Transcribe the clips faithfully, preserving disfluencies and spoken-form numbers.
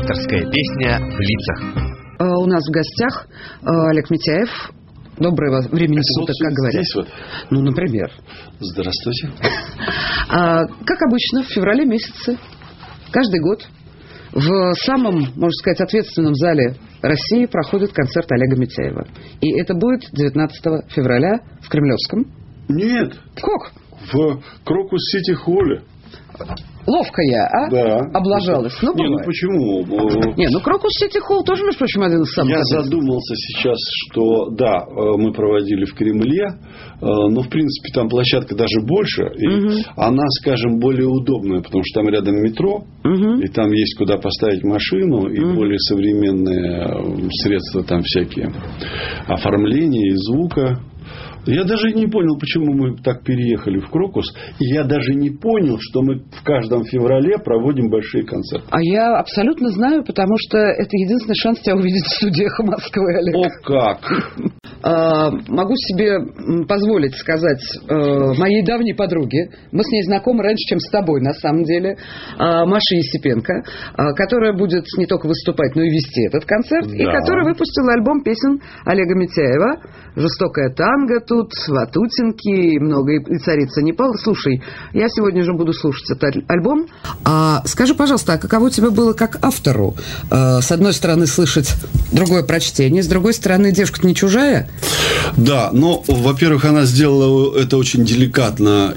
Авторская песня в лицах. У нас в гостях Олег Митяев. Доброго времени Это суток, вот как говорят. Здесь вот? Ну, например. Здравствуйте. А, как обычно, в феврале месяце, каждый год, в самом, можно сказать, ответственном зале России проходит концерт Олега Митяева. И это будет девятнадцатого февраля в Кремлевском. Нет. Как? В Крокус-Сити-Холле. Ловко я, а? Да. Облажалась. Ну, не, ну почему? Не, ну Крокус-Сити-Холл тоже, между прочим, один из самых... Я задумался сейчас, что да, мы проводили в Кремле, но в принципе там площадка даже больше, и угу. она, скажем, более удобная, потому что там рядом метро, угу. и там есть куда поставить машину, и угу. более современные средства там всякие оформления и звука. Я даже не понял, почему мы так переехали в Крокус. И я даже не понял, что мы в каждом феврале проводим большие концерты. А я абсолютно знаю, потому что это единственный шанс тебя увидеть в студии «Эхо Москвы», Олег. О, как! А, могу себе позволить сказать а, моей давней подруге, мы с ней знакомы раньше, чем с тобой, на самом деле, а, Маше Есипенко, а, которая будет не только выступать, но и вести этот концерт, да. и которая выпустила альбом песен Олега Митяева «Жестокая танго», тут «Ватутинки», много и «Царица Непал». Слушай, я сегодня же буду слушать этот альбом. А, скажи, пожалуйста, а каково тебе было как автору? А, с одной стороны, слышать другое прочтение, с другой стороны, девушка-то не чужая? Да, но, во-первых, она сделала это очень деликатно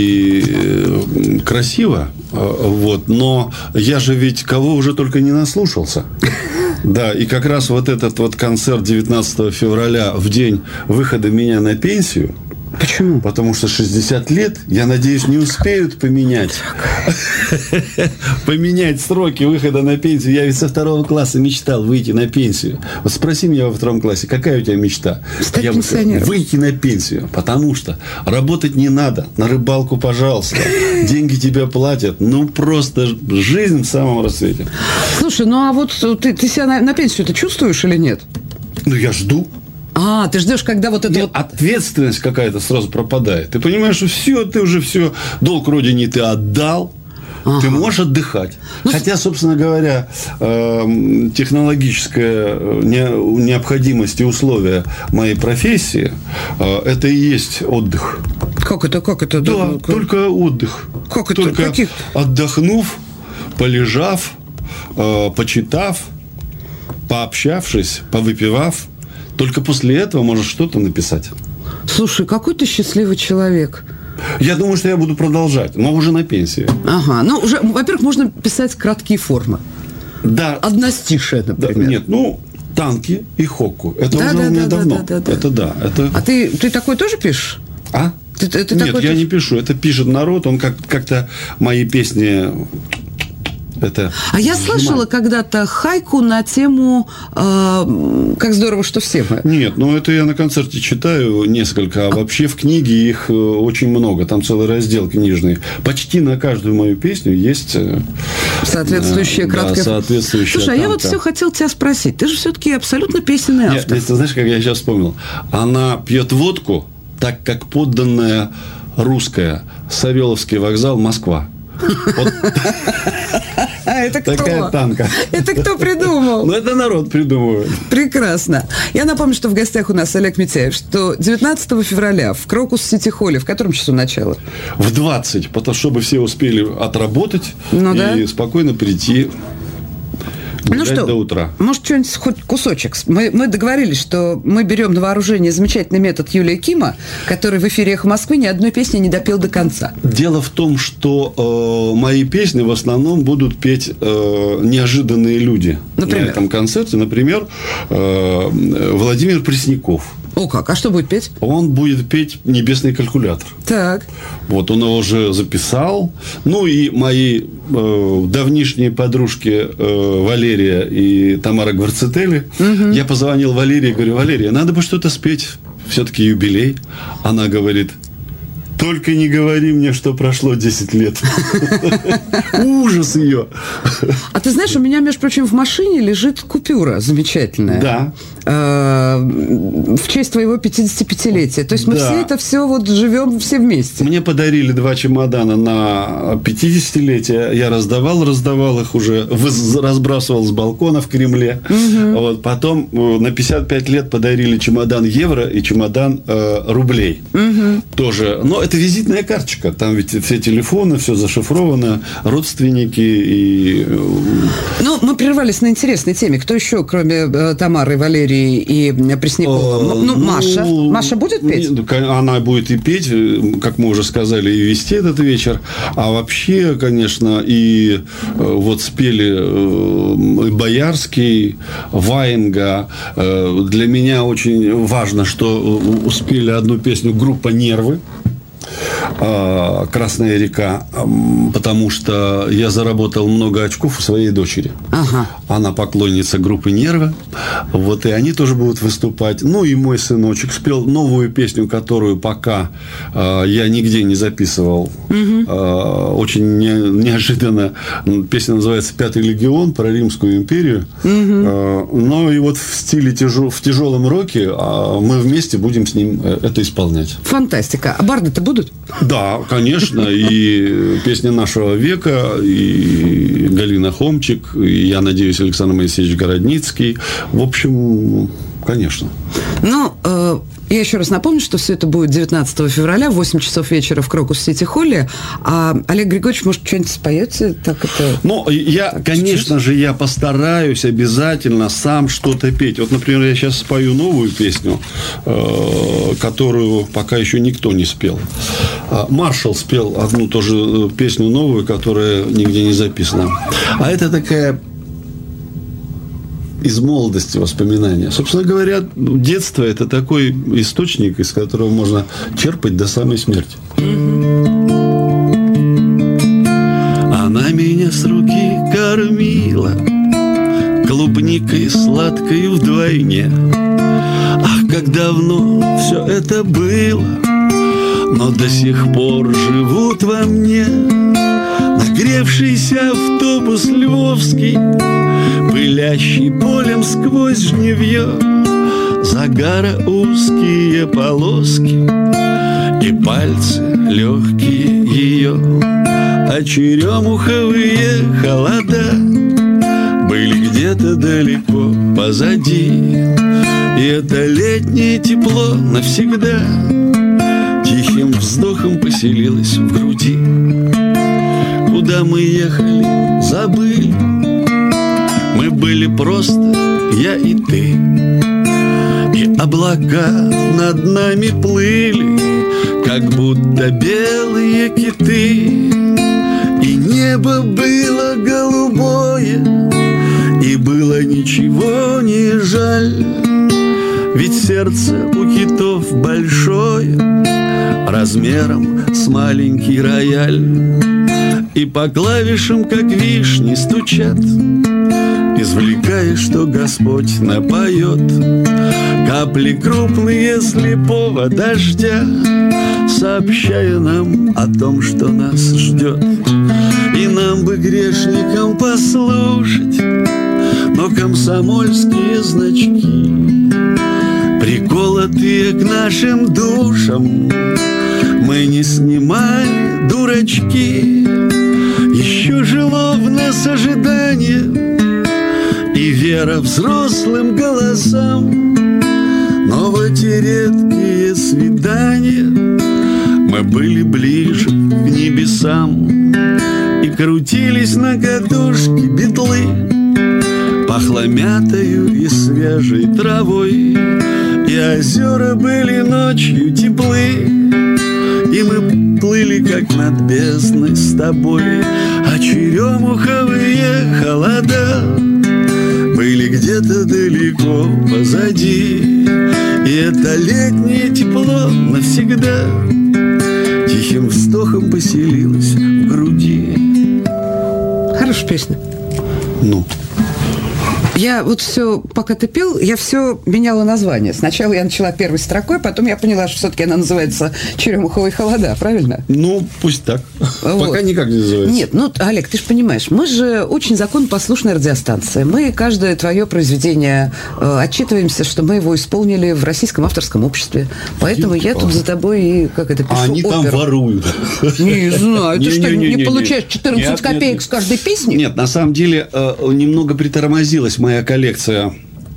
и красиво, вот, но я же ведь кого уже только не наслушался. Да, и как раз вот этот вот концерт девятнадцатого февраля в день выхода меня на пенсию. Почему? Потому что шестьдесят лет, я надеюсь, не успеют поменять поменять сроки выхода на пенсию. Я ведь со второго класса мечтал выйти на пенсию. Вот спроси меня во втором классе, какая у тебя мечта? Стать я пенсионером. Выйти на пенсию, потому что работать не надо, на рыбалку, пожалуйста, деньги тебя платят, ну просто жизнь в самом расцвете. Слушай, ну а вот ты, ты себя на, на пенсию-то чувствуешь или нет? Ну я жду. А, ты ждешь, когда вот это Нет, вот... ответственность какая-то сразу пропадает. Ты понимаешь, что все, ты уже все, долг родине ты отдал, ага. ты можешь отдыхать. Ну, Хотя, собственно говоря, технологическая необходимость и условия моей профессии, это и есть отдых. Как это, как это? Да, да, как... только отдых. Как это? Только Каких? отдохнув, полежав, почитав, пообщавшись, повыпивав, только после этого можешь что-то написать. Слушай, какой ты счастливый человек. Я думаю, что я буду продолжать, но уже на пенсии. Ага, ну уже, во-первых, можно писать краткие формы. Да. Одностишие, например. Да, нет, ну, танки и хокку. Это да, уже да, у меня да, давно. Да, да, да. Это да. Это... А ты, ты такой тоже пишешь? А? Ты, ты, ты нет, такой я пишешь? не пишу. Это пишет народ. Он как- как-то мои песни... Это а я слышала когда-то хайку на тему э, «Как здорово, что все мы». Нет, ну это я на концерте читаю несколько, а вообще в книге их очень много. Там целый раздел книжный. Почти на каждую мою песню есть соответствующая краткая... Да, соответствующая Слушай, а я вот танка. все хотел тебя спросить. Ты же все-таки абсолютно песенный автор. Нет, ты знаешь, как я сейчас вспомнил? Она пьет водку, так как подданная русская. Савеловский вокзал, Москва. Вот. А это кто? Такая танка. Это кто придумал? Ну, это народ придумывает. Прекрасно. Я напомню, что в гостях у нас Олег Митяев, что девятнадцатого февраля в Крокус-Сити-Холле, в котором часу начало? В двадцать, потому чтобы все успели отработать ну, и да. спокойно прийти. Ну что, до утра. Может, что-нибудь, хоть кусочек. Мы, мы договорились, что мы берем на вооружение замечательный метод Юлия Кима, который в эфире «Эхо Москвы» ни одной песни не допел до конца. Дело в том, что э, мои песни в основном будут петь э, неожиданные люди. Например? На этом концерте. Например, э, Владимир Пресняков. О как, а что будет петь? Он будет петь «Небесный калькулятор». Так. Вот он его уже записал. Ну, и мои э, давнишние подружки э, Валерия и Тамара Гварцетели. Угу. Я позвонил Валерии и говорю: Валерия, надо бы что-то спеть. Все-таки юбилей. Она говорит: Только не говори мне, что прошло десять лет. Ужас ее. А ты знаешь, у меня, между прочим, в машине лежит купюра замечательная. Да. В честь твоего пятидесятипятилетия. То есть мы Да. все это все вот живем все вместе. Мне подарили два чемодана на пятидесятилетие. Я раздавал, раздавал их уже, разбрасывал с балкона в Кремле. Угу. Вот, потом на пятьдесят пять лет подарили чемодан евро и чемодан э, рублей. Угу. Тоже. Но это визитная карточка. Там ведь все телефоны, все зашифровано, родственники и... Ну, мы прервались на интересной теме. Кто еще, кроме э, Тамары, Валерии и Преснякова? Ну, ну, Маша. Маша будет петь? Она будет и петь, как мы уже сказали, и вести этот вечер. А вообще, конечно, и вот спели Боярский, Ваенга. Для меня очень важно, что успели одну песню группа «Нервы». «Красная река», потому что я заработал много очков у своей дочери. Ага. Она поклонница группы «Нервы». Вот, и они тоже будут выступать. Ну, и мой сыночек спел новую песню, которую пока э, я нигде не записывал. Угу. Э, очень не, неожиданно. Песня называется «Пятый легион», про Римскую империю. Угу. Э, ну, и вот в стиле тяжел, в тяжелом роке э, мы вместе будем с ним это исполнять. Фантастика. А барды-то будут? Да, конечно, и «Песня нашего века», и Галина Хомчик, и, я надеюсь, Александр Моисеевич Городницкий. В общем, конечно. Ну, э, я еще раз напомню, что все это будет девятнадцатого февраля в восемь часов вечера в Крокус-Сити-Холле. А Олег Григорьевич, может, что-нибудь споете? Так это... Ну, я, так, конечно чуть-чуть? же, я постараюсь обязательно сам что-то петь. Вот, например, я сейчас спою новую песню, э, которую пока еще никто не спел. Маршал спел одну тоже песню новую, которая нигде не записана. А это такая... из молодости воспоминания. Собственно говоря, детство – это такой источник, из которого можно черпать до самой смерти. Она меня с руки кормила клубникой сладкой вдвойне. Ах, как давно все это было, но до сих пор живут во мне нагревшийся автобус львовский, пылящий полем сквозь жневье, загара узкие полоски и пальцы легкие ее. А черемуховые холода были где-то далеко позади, и это летнее тепло навсегда тихим вздохом поселилось в груди. Куда мы ехали, забыли. Мы были просто я и ты, и облака над нами плыли, как будто белые киты. И небо было голубое, и было ничего не жаль, ведь сердце у китов большое, размером с маленький рояль. И по клавишам, как вишни, стучат, извлекая, что Господь напоет. Капли крупные слепого дождя, сообщая нам о том, что нас ждет. И нам бы, грешникам, послушать, но комсомольские значки, приколотые к нашим душам, мы не снимали, дурачки. Еще жило в нас ожидание и вера взрослым голосам, но в эти редкие свидания мы были ближе к небесам. И крутились на катушке битлы, пахло мятою и свежей травой, и озера были ночью теплы, и мы плыли, как над бездной с тобой. А черемуховые холода были где-то далеко позади, и это летнее тепло навсегда тихим вздохом поселилось в груди. Хорошая песня. Ну. Я вот все, пока ты пел, я все меняла название. Сначала я начала первой строкой, потом я поняла, что все-таки она называется «Черемуховые холода», правильно? Ну, пусть так. Вот. Пока никак не называется. Нет, ну, Олег, ты же понимаешь, мы же очень законопослушная радиостанция. Мы каждое твое произведение э, отчитываемся, что мы его исполнили в Российском авторском обществе. Поэтому я тут за тобой и, как это, пишу а они оперу. Там воруют. Не знаю. Ты что, не получаешь четырнадцать нет, копеек нет, нет. с каждой песни? Нет, на самом деле немного притормозилась моя коллекция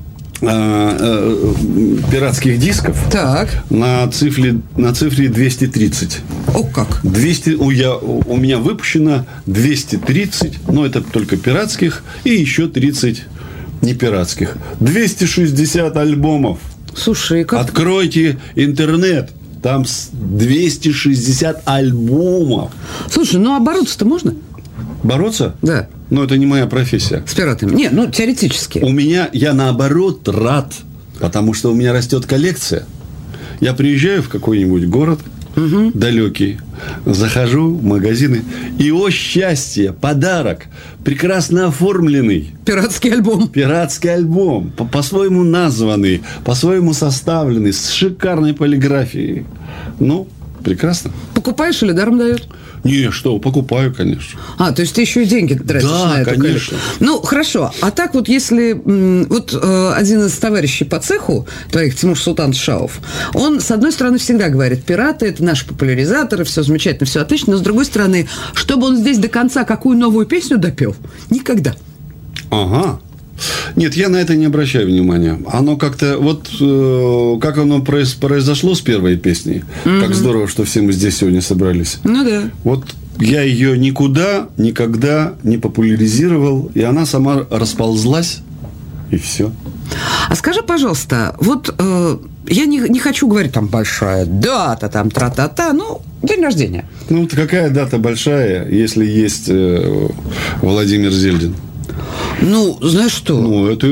пиратских дисков. Так. На цифре, на цифре двести тридцать. О, как? двести, у, я, у меня выпущено двести тридцать, но это только пиратских, и еще тридцать не пиратских. двести шестьдесят альбомов. Слушай, как... Откройте интернет. Там двести шестьдесят альбомов. Слушай, ну а бороться-то можно? Бороться? Да. Но это не моя профессия. С пиратами? Нет, ну теоретически. У меня, я наоборот рад, потому что у меня растет коллекция. Я приезжаю в какой-нибудь город угу. далекий, захожу в магазины, и, о счастье, подарок, прекрасно оформленный. Пиратский альбом. Пиратский альбом, по- по-своему названный, по-своему составленный, с шикарной полиграфией. Ну, прекрасно. Покупаешь или даром дают? Не, что, покупаю, конечно. А, то есть ты еще и деньги тратишь да, на эту конечно. коллекцию. Ну, хорошо. А так вот, если... Вот э, один из товарищей по цеху твоих, Тимур Султан Шаов, он, с одной стороны, всегда говорит, пираты – это наши популяризаторы, все замечательно, все отлично, но, с другой стороны, чтобы он здесь до конца какую новую песню допел, никогда. Ага. Нет, я на это не обращаю внимания. Оно как-то... Вот э, как оно произ, произошло с первой песней. Mm-hmm. Как здорово, что все мы здесь сегодня собрались. Ну да. Вот я ее никуда, никогда не популяризировал. И она сама расползлась. И все. А скажи, пожалуйста, вот э, я не, не хочу говорить там большая дата, там тра-та-та, ну, день рождения. Ну, вот какая дата большая, если есть э, Владимир Зельдин? Ну, знаешь что? Ну, это...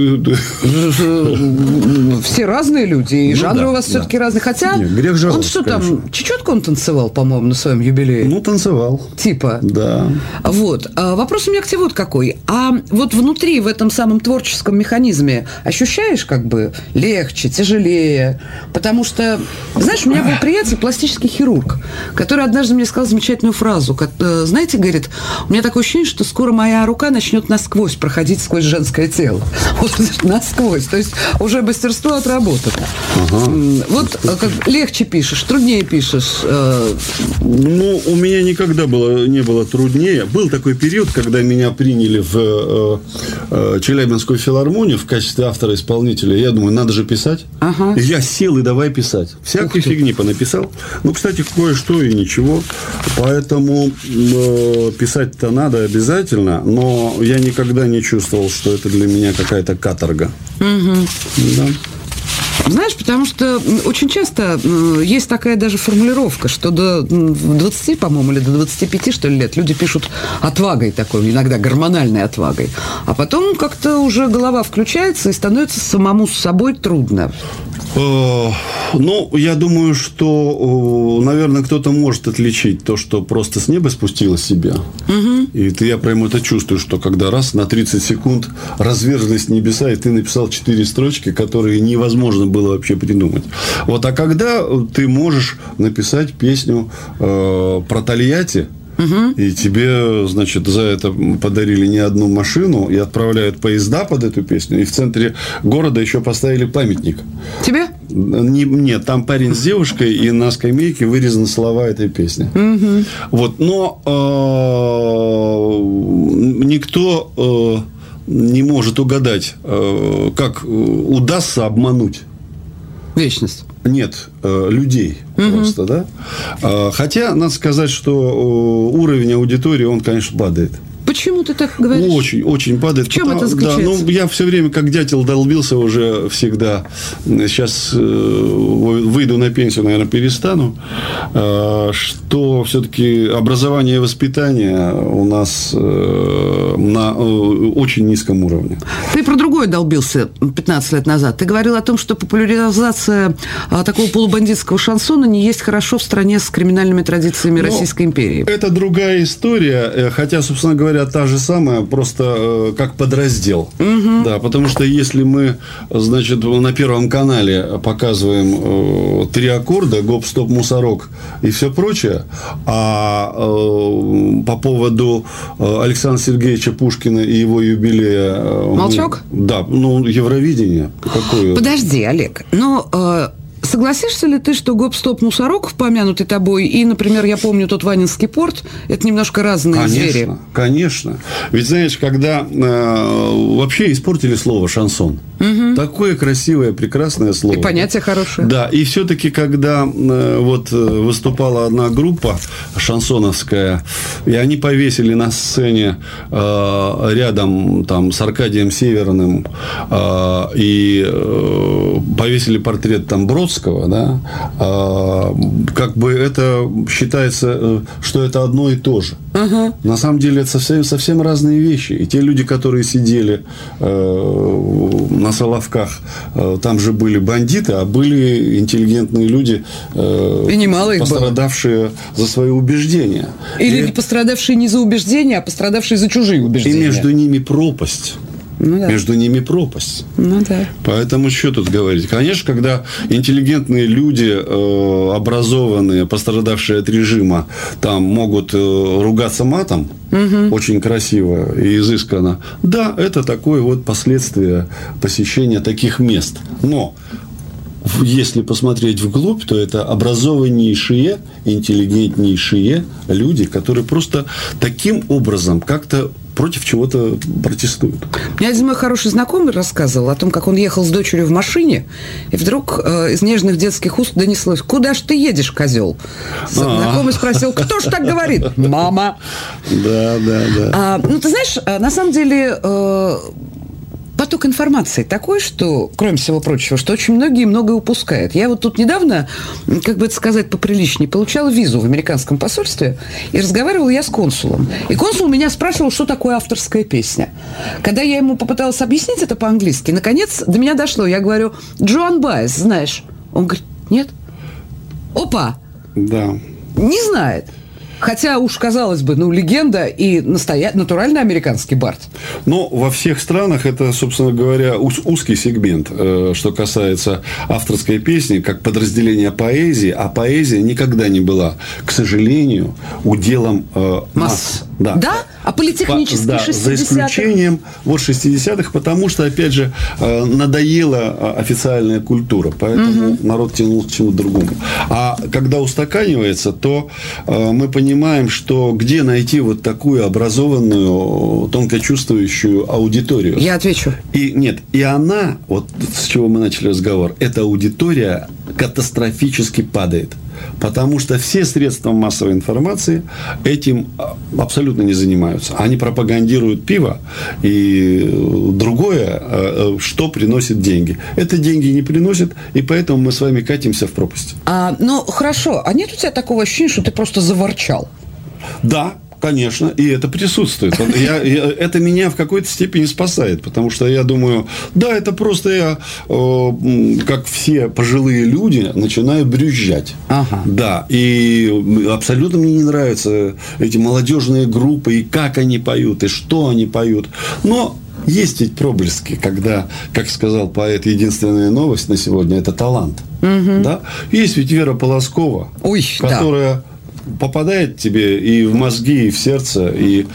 Все разные люди, и ну, жанры да, у вас да. все-таки разные. Хотя, Нет, грех жаловаться, он что конечно. там, чечетку он танцевал, по-моему, на своем юбилее? Ну, танцевал. Типа? Да. Вот. А вопрос у меня к тебе вот какой. А вот внутри, в этом самом творческом механизме, ощущаешь как бы легче, тяжелее? Потому что, знаешь, у меня был приятель, пластический хирург, который однажды мне сказал замечательную фразу. Знаете, говорит, у меня такое ощущение, что скоро моя рука начнет насквозь проходить сквозь женское тело. Вот насквозь. То есть уже мастерство отработано. Ага. Вот как легче пишешь, труднее пишешь. Ну, у меня никогда было, не было труднее. Был такой период, когда меня приняли в э, Челябинскую филармонию в качестве автора-исполнителя. Я думаю, надо же писать. Ага. И я сел и давай писать. Всякой фигни понаписал. Ну, кстати, кое-что и ничего. Поэтому э, писать-то надо обязательно. Но я никогда не чувствовал, что это для меня какая-то каторга. Угу. Да. Знаешь, потому что очень часто есть такая даже формулировка, что до двадцати, по-моему, или до двадцати пяти, что ли, лет люди пишут отвагой такой, иногда гормональной отвагой. А потом как-то уже голова включается и становится самому с собой трудно. Ну, я думаю, что, наверное, кто-то может отличить то, что просто с неба спустилось себя. Угу. И ты, я прямо это чувствую, что когда раз на тридцать секунд разверзлись небеса, и ты написал четыре строчки, которые невозможно было вообще придумать. Вот, а когда ты можешь написать песню э, про Тольятти, угу. и тебе, значит, за это подарили не одну машину, и отправляют поезда под эту песню, и в центре города еще поставили памятник. Тебе? Не, нет, там парень с девушкой, и на скамейке вырезаны слова этой песни. Угу. Вот, но э, никто э, не может угадать, э, как удастся обмануть вечность. Нет, людей угу. просто, да. Хотя, надо сказать, что уровень аудитории, он, конечно, падает. Почему ты так говоришь? Очень, очень падает. В чем потому, это заключается? Да, ну, я все время как дятел долбился уже всегда. Сейчас э, выйду на пенсию, наверное, перестану. Э, что все-таки образование и воспитание у нас э, на э, очень низком уровне. Ты про другое долбился пятнадцать лет назад. Ты говорил о том, что популяризация а, такого полубандитского шансона не есть хорошо в стране с криминальными традициями Но Российской империи. Это другая история. Хотя, собственно говоря, говоря, та же самая, просто как подраздел. Угу. Да, потому что если мы, значит, на Первом канале показываем э, три аккорда, гоп, стоп, мусорок и все прочее, а э, по поводу Александра Сергеевича Пушкина и его юбилея... Э, Молчок? Мы, да, ну, Евровидение. Какое? Подожди, Олег, но... Э... Согласишься ли ты, что гоп-стоп-мусорок, помянутый тобой, и, например, я помню тот Ванинский порт, это немножко разные конечно, звери? Конечно, конечно. Ведь, знаешь, когда э, вообще испортили слово «шансон», угу. такое красивое, прекрасное слово. И понятие хорошее. Да, и все-таки, когда э, вот выступала одна группа шансоновская, и они повесили на сцене э, рядом там, с Аркадием Северным э, и э, повесили портрет там Бродского, да, а, как бы это считается, что это одно и то же. Uh-huh. На самом деле это совсем, совсем разные вещи. И те люди, которые сидели э, на Соловках, э, там же были бандиты, а были интеллигентные люди, э, и немало их пострадавшие было. За свои убеждения. Или и, не пострадавшие не за убеждения, а пострадавшие за чужие убеждения. И между ними пропасть. Ну, да. Между ними пропасть. Ну, да. Поэтому что тут говорить? Конечно, когда интеллигентные люди, э, образованные, пострадавшие от режима, там могут э, ругаться матом, угу. очень красиво и изысканно. Да, это такое вот последствие посещения таких мест. Но если посмотреть вглубь, то это образованнейшие, интеллигентнейшие люди, которые просто таким образом как-то против чего-то протестуют. Мне один мой хороший знакомый рассказывал о том, как он ехал с дочерью в машине, и вдруг э, из нежных детских уст донеслось: «Куда ж ты едешь, козел?» Знакомый спросил: «Кто ж так говорит?» «Мама». Да, да, да. А, ну, ты знаешь, на самом деле... Э, поток информации такой, что, кроме всего прочего, что очень многие многое упускают. Я вот тут недавно, как бы это сказать поприличнее, получала визу в американском посольстве, и разговаривала я с консулом. И консул меня спрашивал, что такое авторская песня. Когда я ему попыталась объяснить это по-английски, наконец до меня дошло. Я говорю: «Джоан Баez, знаешь?» Он говорит: «Нет». Опа! Да. Не знает. Хотя уж, казалось бы, ну, легенда и настоя... натуральный американский бард. Но во всех странах это, собственно говоря, узкий сегмент, что касается авторской песни, как подразделение поэзии. А поэзия никогда не была, к сожалению, уделом э, масс. масс. Да? да? А политехнические да, шестидесятых? За исключением вот шестидесятых, потому что, опять же, надоела официальная культура. Поэтому угу. народ тянул к чему-то другому. А когда устаканивается, то мы понимаем, что где найти вот такую образованную, тонко чувствующую аудиторию. Я отвечу. И нет, и она, вот с чего мы начали разговор, эта аудитория катастрофически падает. Потому что все средства массовой информации этим абсолютно не занимаются. Они пропагандируют пиво и другое, что приносит деньги. Это деньги не приносит, и поэтому мы с вами катимся в пропасть. А, ну, хорошо. А нет у тебя такого ощущения, что ты просто заворчал? Да. Конечно, и это присутствует. Я, я, это меня в какой-то степени спасает, потому что я думаю, да, это просто я, э, как все пожилые люди, начинаю брюзжать. Ага. Да, и абсолютно мне не нравятся эти молодежные группы, и как они поют, и что они поют. Но есть ведь проблески, когда, как сказал поэт, единственная новость на сегодня – это талант. Угу. Да? Есть ведь Вера Полоскова, Ой, которая... Да. попадает тебе и в мозги, и в сердце, и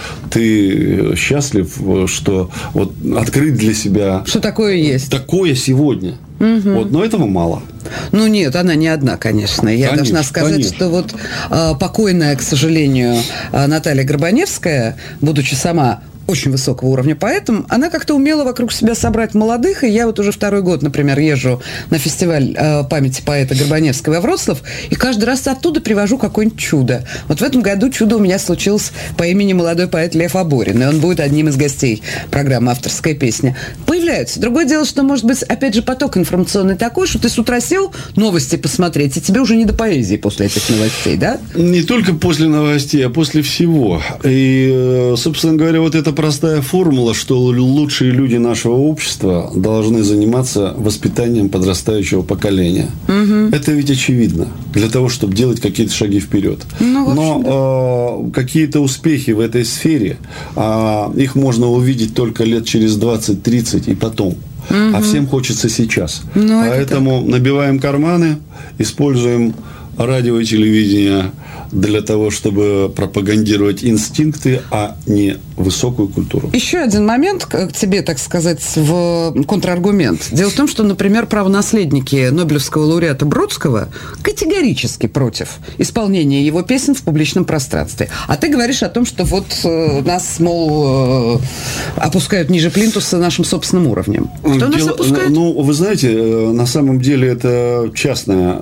ты счастлив, что вот открыть для себя... Что такое есть. Такое сегодня. Угу. Вот, но этого мало. Ну, нет, она не одна, конечно. Я конечно, должна сказать, конечно. что вот э, покойная, к сожалению, Наталья Горбаневская, будучи сама очень высокого уровня поэтом, она как-то умела вокруг себя собрать молодых, и я вот уже второй год, например, езжу на фестиваль э, памяти поэта Горбаневского во Вроцлав, и каждый раз оттуда привожу какое-нибудь чудо. Вот в этом году чудо у меня случилось по имени молодой поэт Лев Аборин, и он будет одним из гостей программы «Авторская песня». Появляются. Другое дело, что, может быть, опять же, поток информационный такой, что ты с утра сел новости посмотреть, и тебе уже не до поэзии после этих новостей, да? Не только после новостей, а после всего. И, собственно говоря, вот эта простая формула, что лучшие люди нашего общества должны заниматься воспитанием подрастающего поколения. Угу. Это ведь очевидно. Для того, чтобы делать какие-то шаги вперед. Ну, но э, какие-то успехи в этой сфере, э, их можно увидеть только лет через двадцать-тридцать и потом. Угу. А всем хочется сейчас. Ну, поэтому так. Набиваем карманы, используем радио и телевидение для того, чтобы пропагандировать инстинкты, а не высокую культуру. Еще один момент к тебе, так сказать, в контраргумент. Дело в том, что, например, правонаследники Нобелевского лауреата Бродского категорически против исполнения его песен в публичном пространстве. А ты говоришь о том, что вот нас, мол, опускают ниже плинтуса нашим собственным уровнем. Кто Дело, нас опускает? Ну, вы знаете, на самом деле это частная,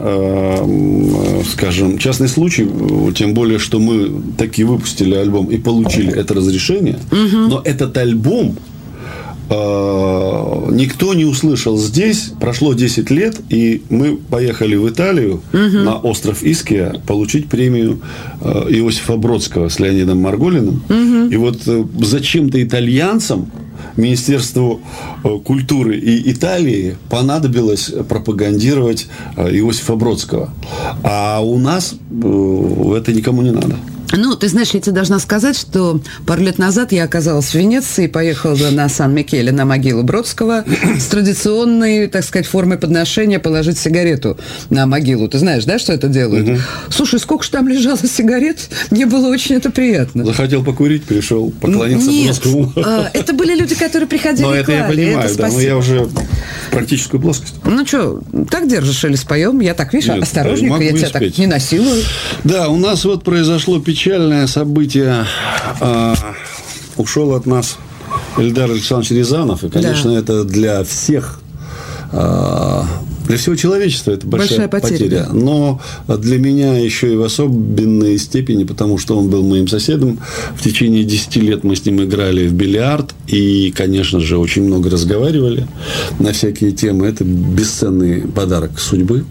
скажем, частный случай. Тем более, что мы таки выпустили альбом и получили это разрешение. Угу. Но этот альбом э, никто не услышал здесь. Прошло десять лет, и мы поехали в Италию угу. на остров Иския получить премию э, Иосифа Бродского с Леонидом Марголиным. Угу. И вот э, зачем-то итальянцам, Министерству культуры и Италии понадобилось пропагандировать Иосифа Бродского. А у нас это никому не надо. Ну, ты знаешь, я тебе должна сказать, что пару лет назад я оказалась в Венеции, поехала на Сан-Микеле, на могилу Бродского, с традиционной, так сказать, формой подношения положить сигарету на могилу. Ты знаешь, да, что это делают? Угу. Слушай, сколько же там лежало сигарет, мне было очень это приятно. Захотел покурить, пришел, поклониться Бродскому. Нет, это были люди, которые приходили и клали. Но это я понимаю, это да, но я уже в практическую плоскость. Ну что, так держишь или споем? Я так, видишь, Нет, осторожненько, я тебя так не насилую. Да, у нас вот произошло печальное Печальное событие. А, ушел от нас Эльдар Александрович Рязанов. И, конечно, да. это для всех, а, для всего человечества это большая, большая потеря. потеря. Да. Но для меня еще и в особенной степени, потому что он был моим соседом. В течение десяти лет мы с ним играли в бильярд. И, конечно же, очень много разговаривали на всякие темы. Это бесценный подарок судьбы.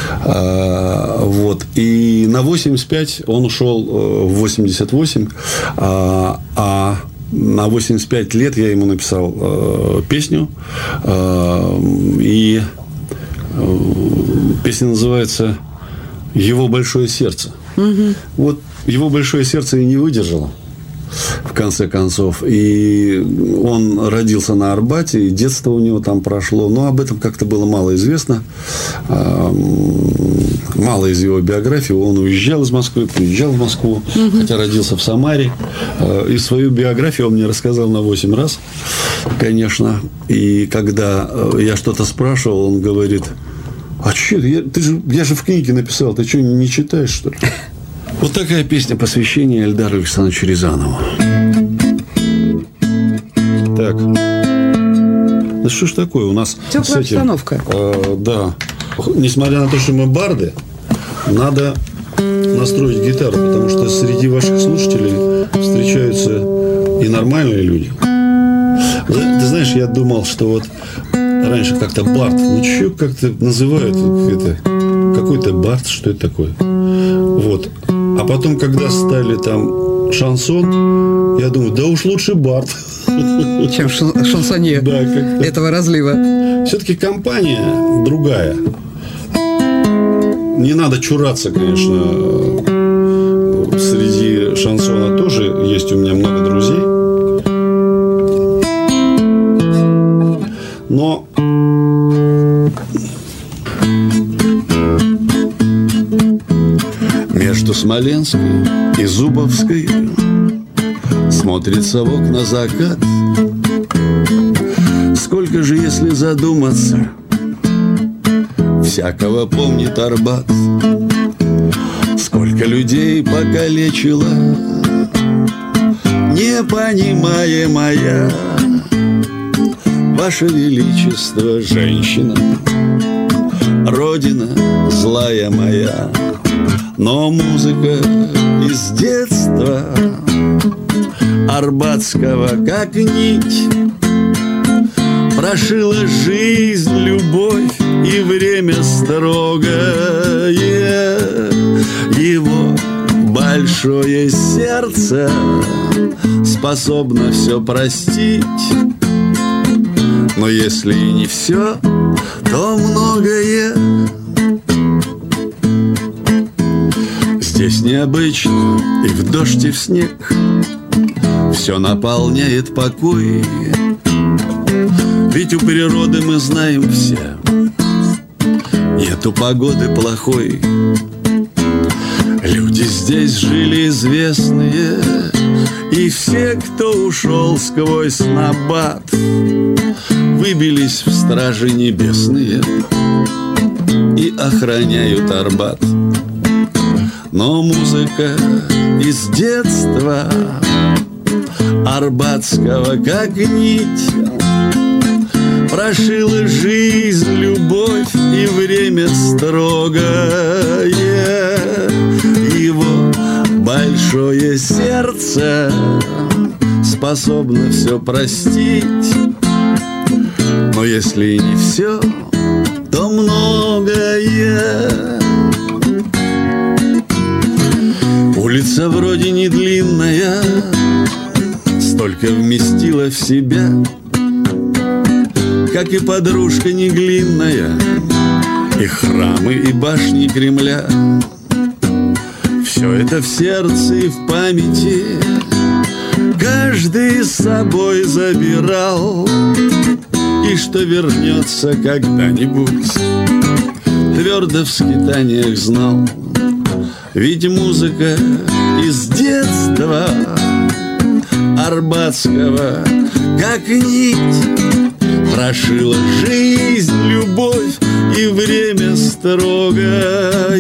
А, вот. И на восемьдесят пять он ушел в восемьдесят восемь. А, а на восемьдесят пять лет я ему написал а, песню. А, и а, песня называется «Его большое сердце». Угу. Вот его большое сердце и не выдержало. В конце концов. И он родился на Арбате, и детство у него там прошло. Но об этом как-то было мало известно. Мало из его биографии. Он уезжал из Москвы, приезжал в Москву, угу. хотя родился в Самаре. И свою биографию он мне рассказал на восемь раз, конечно. И когда я что-то спрашивал, он говорит: а что, я, ты же, я же в книге написал, ты что, не читаешь, что ли? Вот такая песня посвящения Эльдару Александровичу Рязанову. Так. Да что ж такое у нас? Теплая обстановка. Э, да. Несмотря на то, что мы барды, надо настроить гитару, потому что среди ваших слушателей встречаются и нормальные люди. Ты знаешь, я думал, что вот раньше как-то бард, ну что как-то называют это, какой-то бард, что это такое? Вот. А потом, когда стали там шансон, я думаю, да уж лучше бард. Чем шансонье да, этого разлива. Все-таки компания другая. Не надо чураться, конечно. Среди шансона тоже есть у меня много друзей. Но между Смоленской и Зубовской смотрится в окна закат. Сколько же, если задуматься, всякого помнит Арбат. Сколько людей покалечила непонимаемая Ваше Величество, женщина, Родина злая моя. Но музыка из детства арбатского, как нить, прошила жизнь, любовь и время строгое. Его большое сердце способно все простить. Но если и не все, то многое. Здесь необычно и в дождь, и в снег все наполняет покой. Ведь у природы мы знаем все, нету погоды плохой. Люди здесь жили известные, и все, кто ушел сквозь набат, выбились в стражи небесные и охраняют Арбат. Но музыка из детства арбатского, как нить, прошила жизнь, любовь и время строгое. Его большое сердце способно все простить. Но если и не все, то многое. Улица вроде не длинная, столько вместила в себя, как и подружка не глинная, и храмы, и башни Кремля. Все это в сердце и в памяти каждый с собой забирал, и что вернется когда-нибудь, твердо в скитаниях знал. Ведь музыка из детства арбатского, как нить, прошила жизнь, любовь и время строгое.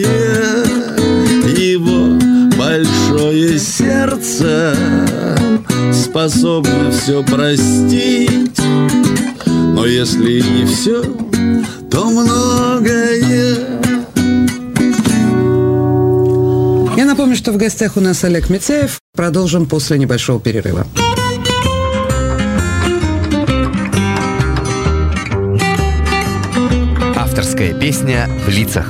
Его большое сердце способно все простить. Но если и не все, то многое. Я напомню, что в гостях у нас Олег Митяев. Продолжим после небольшого перерыва. Авторская песня в лицах.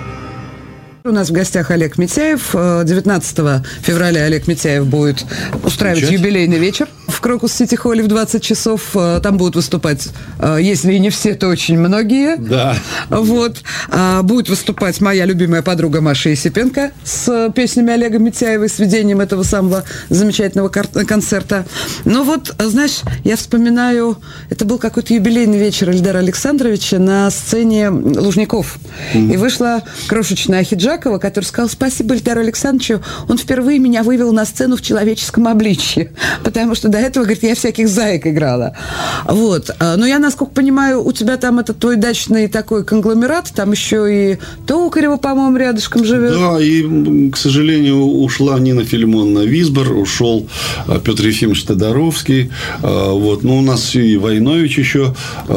У нас в гостях Олег Митяев. девятнадцатого февраля Олег Митяев будет устраивать Включать. юбилейный вечер в Крокус Сити Холле в двадцать часов. Там будут выступать, если и не все, то очень многие. Да. Вот. Будет выступать моя любимая подруга Маша Есипенко с песнями Олега Митяева, с ведением этого самого замечательного концерта. Но вот, знаешь, я вспоминаю, это был какой-то юбилейный вечер Эльдара Александровича на сцене Лужников. Mm-hmm. И вышла крошечная Хиджакова, которая сказала: спасибо Эльдару Александровичу, он впервые меня вывел на сцену в человеческом обличье, потому что до этого, говорит, я всяких заек играла. Вот. Но я, насколько понимаю, у тебя там этот твой дачный такой конгломерат, там еще и Токарева, по-моему, рядышком живет. Да, и, к сожалению, ушла Нина Филимоновна Висбор, ушел Петр Ефимович Тодоровский, вот. Ну, у нас и Войнович еще,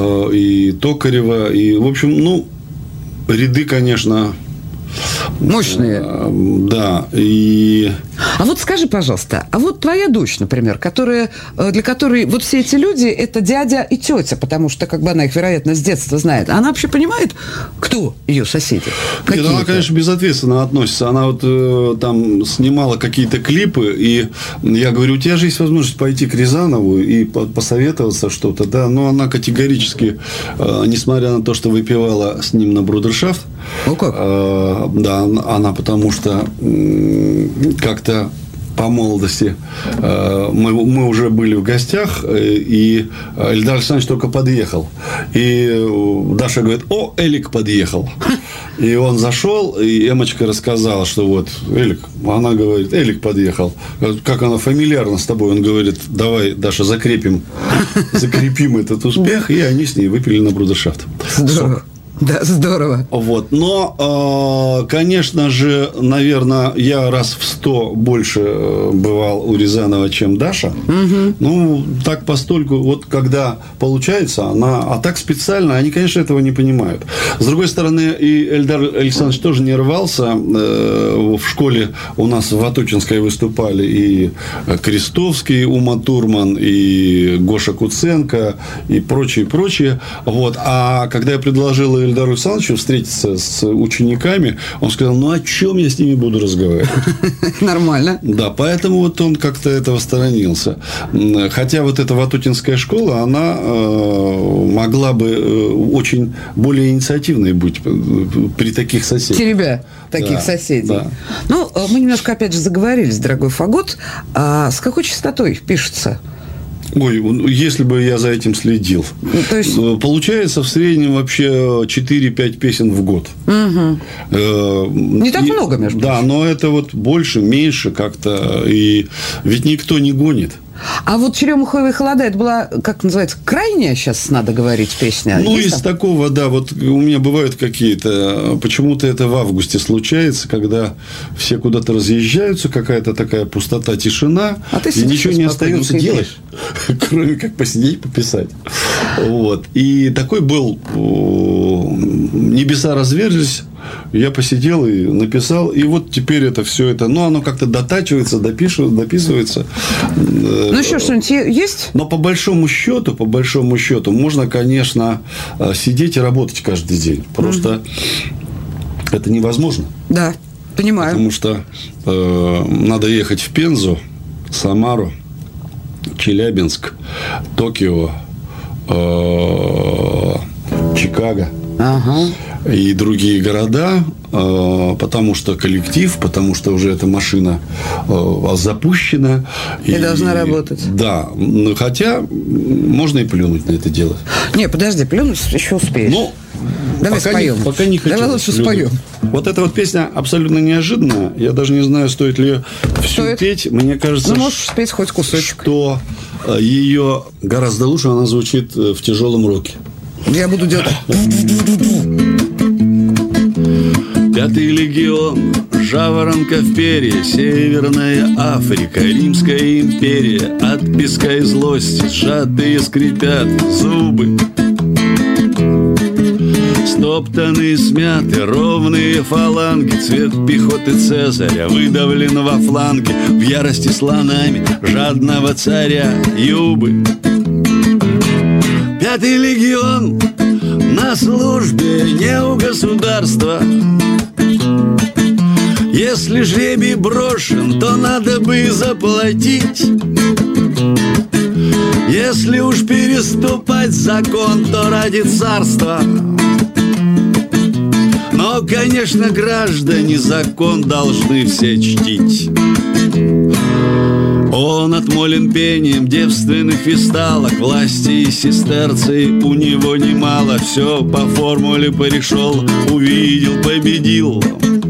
и Токарева, и, в общем, ну, ряды, конечно... Мощные. Да. И... А вот скажи, пожалуйста, а вот твоя дочь, например, которая, для которой вот все эти люди – это дядя и тетя, потому что как бы она их, вероятно, с детства знает. Она вообще понимает, кто ее соседи? Нет, она, конечно, безответственно относится. Она вот э, там снимала какие-то клипы, и я говорю, у тебя же есть возможность пойти к Рязанову и посоветоваться что-то, да, но она категорически, э, несмотря на то, что выпивала с ним на брудершафт, ну как? Э, да, она потому что э, как-то по молодости мы, мы уже были в гостях, и Эльдар Александрович только подъехал. И Даша говорит: о, Элик подъехал. И он зашел, и Эмочка рассказала, что вот Элик, она говорит, Элик подъехал. Как она фамильярно с тобой. Он говорит: давай, Даша, закрепим, закрепим этот успех. И они с ней выпили на брудершафт. Здорово. Да, здорово. Вот. Но, конечно же, наверное, я раз в сто больше бывал у Рязанова, чем Даша. Угу. Ну, так постольку, вот когда получается, она... А так специально, они, конечно, этого не понимают. С другой стороны, и Эльдар Александрович тоже не рвался. В школе у нас в Ватутинской выступали и Крестовский, Ума Турман, и Гоша Куценко, и прочие, прочие. Вот. А когда я предложил Эльдару Александровичу встретиться с учениками, он сказал, ну, о чем я с ними буду разговаривать? Нормально. Да, поэтому вот он как-то этого сторонился. Хотя вот эта Ватутинская школа, она могла бы очень более инициативной быть при таких соседях. Теребя таких да, соседей. Да. Ну, мы немножко, опять же, заговорились, дорогой Фагот. А с какой частотой пишется? Ой, если бы я за этим следил. То есть... Получается в среднем вообще четыре-пять песен в год. Угу. Э, Не так и, много, между прочим. Да, но это вот больше, меньше как-то. И ведь никто не гонит. А вот «Черемуховые холода» это была, как называется, крайняя, сейчас надо говорить, песня? Ну, Есть из там? такого, да, вот у меня бывают какие-то, почему-то это в августе случается, когда все куда-то разъезжаются, какая-то такая пустота, тишина, а ты и ничего не остается делать, кроме как посидеть, пописать. Вот. И такой был, небеса разверзлись, я посидел и написал, и вот теперь это все это, ну, оно как-то дотачивается, допишет, дописывается. Ну, еще что-нибудь есть? Но по большому счету, по большому счету, можно, конечно, сидеть и работать каждый день. Просто mm-hmm. это невозможно. Да, понимаю. Потому что э, надо ехать в Пензу, Самару, Челябинск, Токио, э, Чикаго. Ага. И другие города, потому что коллектив, потому что уже эта машина запущена. И, и должна работать. Да. Хотя можно и плюнуть на это дело. Не, подожди, плюнуть еще успеешь. Ну, давай пока споем. Не, пока не хочу. Давай лучше плюнуть. споем. Вот эта вот песня абсолютно неожиданная. Я даже не знаю, стоит ли ее всю стоит? петь. Мне кажется, ну, можешь спеть хоть кусочек. Что ее гораздо лучше она звучит в тяжелом роке. Я буду делать. Пятый легион, жаворонка в перья, Северная Африка, Римская империя. От песка и злости сжатые скрипят зубы. Стоптанные, смяты, ровные фаланги. Цвет пехоты Цезаря выдавлен во фланге. В ярости слонами жадного царя Юбы. Пятый легион на службе не у государства. Если жребий брошен, то надо бы заплатить. Если уж переступать закон, то ради царства. Но, конечно, граждане закон должны все чтить. Он отмолен пением девственных висталок. Власти и сестерций у него немало. Все по формуле порешел, увидел, победил.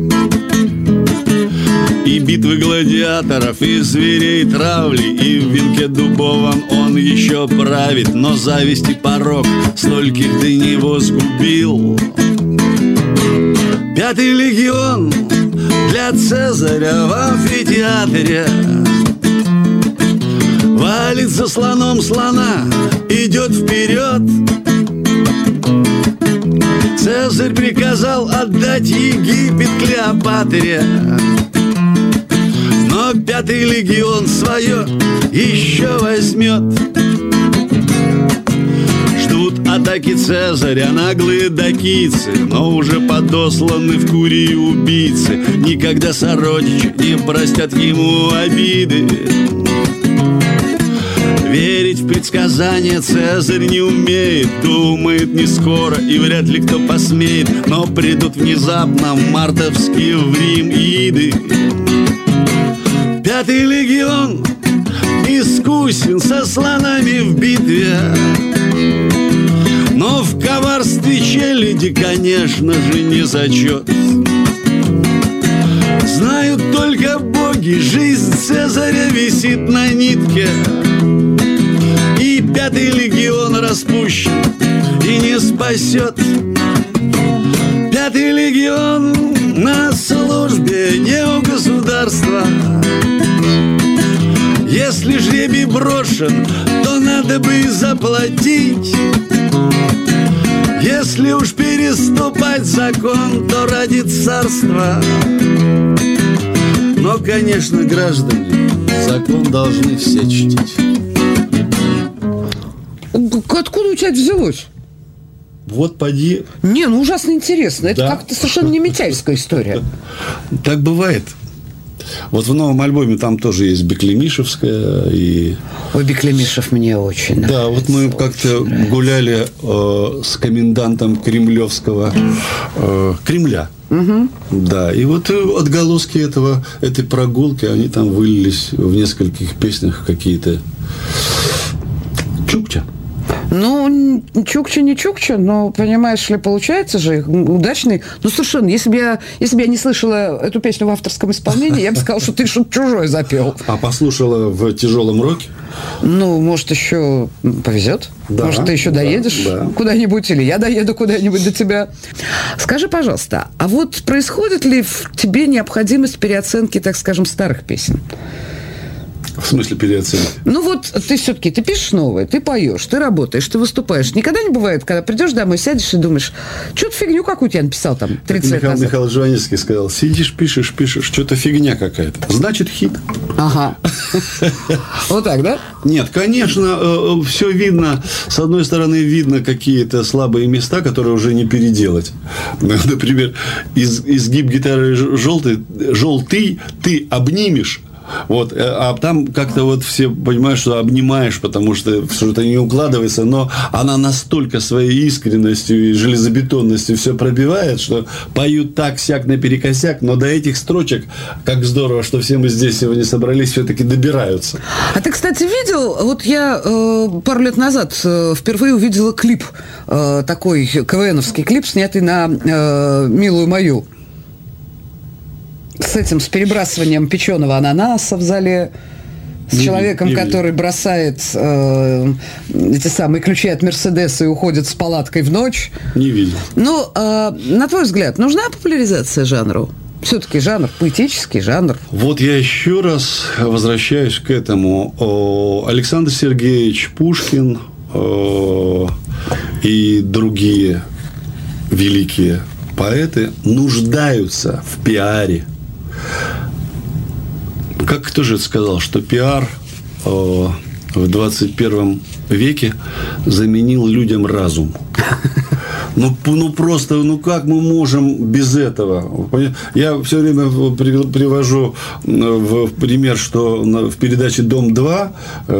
И битвы гладиаторов, и зверей травли, и в венке дубовом он еще правит. Но зависть и порок стольких до него сгубил. Пятый легион для Цезаря в амфитеатре валит за слоном слона, идет вперед. Цезарь приказал отдать Египет Клеопатре. Но пятый легион свое еще возьмет. Ждут атаки Цезаря наглые дакийцы, но уже подосланы в Курии убийцы. Никогда сородичи не простят ему обиды. Верить в предсказания Цезарь не умеет. Думает не скоро и вряд ли кто посмеет. Но придут внезапно мартовские в Рим иды. Пятый легион искусен со слонами в битве. Но в коварстве челяди, конечно же, не зачет. Знают только боги, жизнь Цезаря висит на нитке. И пятый легион распущен и не спасет. Пятый легион на службе не у государства. Если жребий брошен, то надо бы заплатить. Если уж переступать закон, то ради царства. Но, конечно, граждане, закон должны все чтить. Откуда у тебя это взялось? Вот поди. Не, ну ужасно интересно. Это Да. как-то совершенно не митяйская история. Так бывает. Вот в новом альбоме там тоже есть Беклемишевская и... Ой, Беклемишев мне очень нравится. Да, вот мы как-то гуляли э, с комендантом Кремлевского э, Кремля. Угу. Да, и вот отголоски этого, этой прогулки, они там вылились в нескольких песнях какие-то. Чукча. Ну, чукча не чукча, но, понимаешь ли, получается же удачный. Ну, совершенно, если бы я, если бы я не слышала эту песню в авторском исполнении, я бы сказала, что ты что-то чужое запел. А послушала в тяжелом роке? Ну, может, еще повезет. Да, может, ты еще да, доедешь да. куда-нибудь, или я доеду куда-нибудь до тебя. Скажи, пожалуйста, а вот происходит ли в тебе необходимость переоценки, так скажем, старых песен? В смысле переоценки? Ну вот ты все-таки, ты пишешь новое, ты поешь, ты работаешь, ты выступаешь. Никогда не бывает, когда придешь домой, сядешь и думаешь, что-то фигню какую-то я написал там тридцать лет Михаил назад. Михайлович Жванецкий сказал, сидишь, пишешь, пишешь, что-то фигня какая-то. Значит, хит. Ага. Вот так, да? Нет, конечно, все видно. С одной стороны, видно какие-то слабые места, которые уже не переделать. Например, из, изгиб гитары желтый, желтый ты обнимешь. Вот, а там как-то вот все понимают, что обнимаешь, потому что что-то не укладывается, но она настолько своей искренностью и железобетонностью все пробивает, что поют так-сяк наперекосяк, но до этих строчек, как здорово, что все мы здесь сегодня собрались, все-таки добираются. А ты, кстати, видел, вот я э, пару лет назад э, впервые увидела клип, э, такой КВНовский клип, снятый на э, «Милую мою». С этим, с перебрасыванием печеного ананаса в зале, с Не человеком, видел, не который видел. бросает э, эти самые ключи от Мерседеса и уходит с палаткой в ночь. Не видел. Ну, э, на твой взгляд, нужна популяризация жанру? Все-таки жанр, поэтический жанр. Вот я еще раз возвращаюсь к этому. О, Александр Сергеевич Пушкин о, и другие великие поэты нуждаются в пиаре. Как кто же сказал, что пиар э, в двадцать первом веке заменил людям разум? Ну, ну, просто, ну, как мы можем без этого? Я все время привожу в пример, что в передаче «Дом-два»,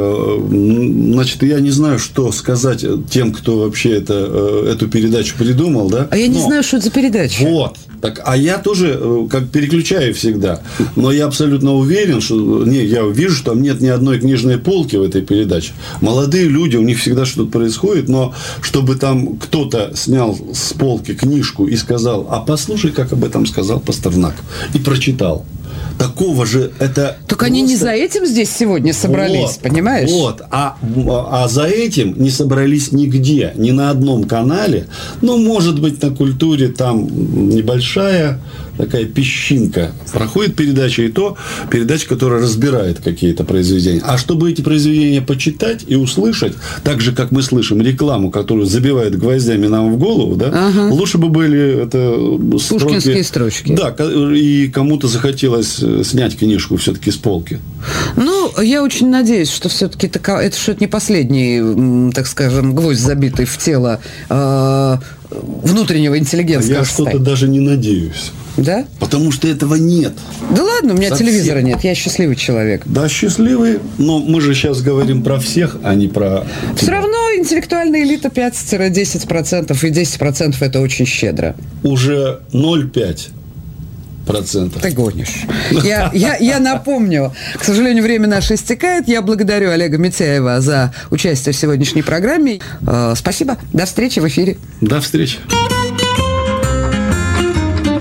значит, я не знаю, что сказать тем, кто вообще это, эту передачу придумал, да? А я не Но, знаю, что это за передача. Вот. Так, а я тоже как переключаю всегда. Но я абсолютно уверен, что не, я вижу, что там нет ни одной книжной полки в этой передаче. Молодые люди, у них всегда что-то происходит, но чтобы там кто-то снял с полки книжку и сказал, а послушай, как об этом сказал Пастернак, и прочитал. Такого же это... Только они не за этим здесь сегодня собрались, вот, понимаешь? Вот, а, а за этим не собрались нигде, ни на одном канале. Ну, может быть, на «Культуре» там небольшая такая песчинка. Проходит передача, и то передача, которая разбирает какие-то произведения. А чтобы эти произведения почитать и услышать, так же, как мы слышим рекламу, которую забивает гвоздями нам в голову, да, ага. лучше бы были это строки... Пушкинские строчки. Да, и кому-то захотелось снять книжку все-таки с полки. Ну, я очень надеюсь, что все-таки это что-то не последний, так скажем, гвоздь, забитый в тело э, внутреннего интеллигентского Я состояния. что-то даже не надеюсь. Да? Потому что этого нет. Да ладно, у меня Совсем. телевизора нет, я счастливый человек. Да, счастливый, но мы же сейчас говорим про всех, а не про... Все равно интеллектуальная элита пять-десять процентов, и десять процентов это очень щедро. Уже ноль целых пять десятых процентов. Ты гонишь. Я, я, я напомню, к сожалению, время наше истекает. Я благодарю Олега Митяева за участие в сегодняшней программе. Э, спасибо. До встречи в эфире. До встречи.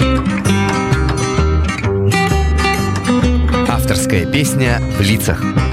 Авторская песня в лицах.